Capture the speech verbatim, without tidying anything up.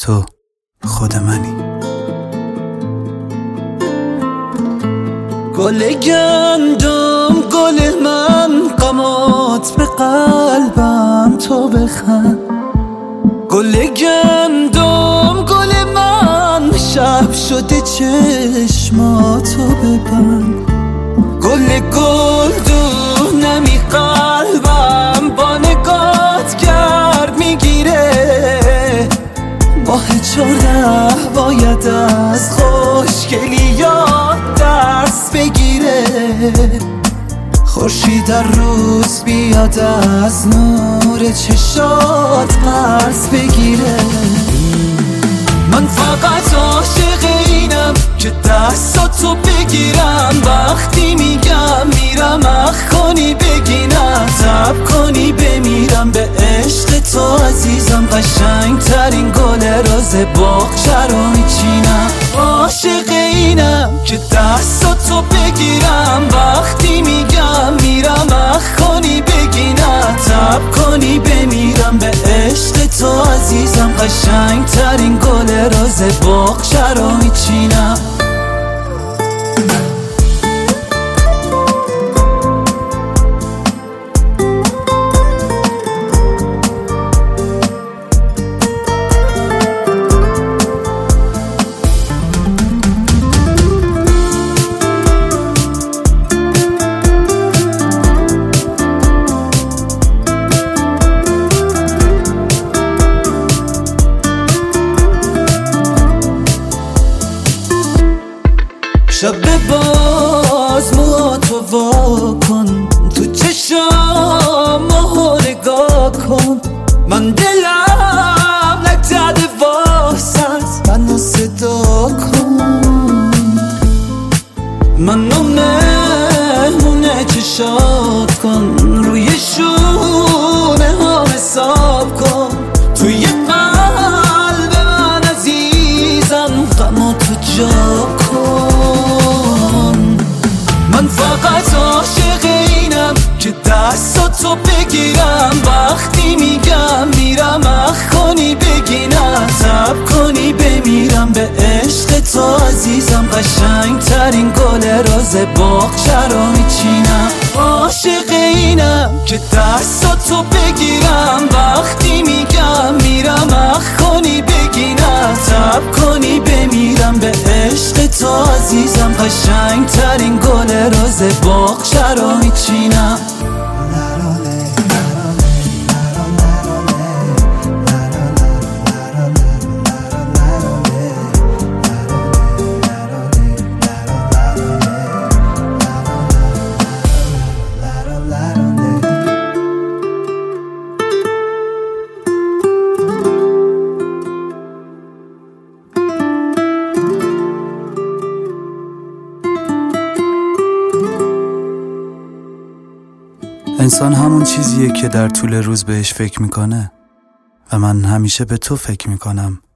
تو خود منی. گل گندم گل من، غمات به قلبم تو بخند. گل گندم گل من، شب شده چشماتو ببند. گل گلدون نمی قلبم، با نگات گرد میگیره. ماه چهارده باید از خوشگلیات درس بگیره. خورشید در روز بیاد از نور چشات قرض بگیره. من فقط عاشق اینم که دستاتو بگیرم. وقتی میگم میرم اخ کنی بگینم، تب کنی بمیرم به عشق تو عزیزم. قشنگ ترین گل روز باغچه رو میچینم. عاشق اینم که دستاتو بگیرم. وقتی میگم میرم اخ کنی بگینم، تب کنی بمیرم به عشق تو عزیزم. قشنگ ترین گل روز باغچه رو میچینم. شب باز موهاتو وا کن، تو چشام ماهو نگاه کن. من دلم نگذده واسط، منو صدا کن. منو مهمونه چشات کن، روی شونه ها حساب کن. توی قلب من عزیزم غماتو جا کن. من فقط عاشق اینم که دستاتو بگیرم. وقتی میگم میرم اخ کنی بگینم، تب کنی بمیرم به عشق تو عزیزم. قشنگ ترین گل روز باغچه رو میچینم. عاشق اینم که دستاتو بگیرم. وقتی میگم میرم اخ کنی بگینم، تب کنی بمیرم به عشق تو عزیزم. قشنگ ترین گل روز باغچه رو میچینم. انسان همون چیزیه که در طول روز بهش فکر میکنه و من همیشه به تو فکر میکنم.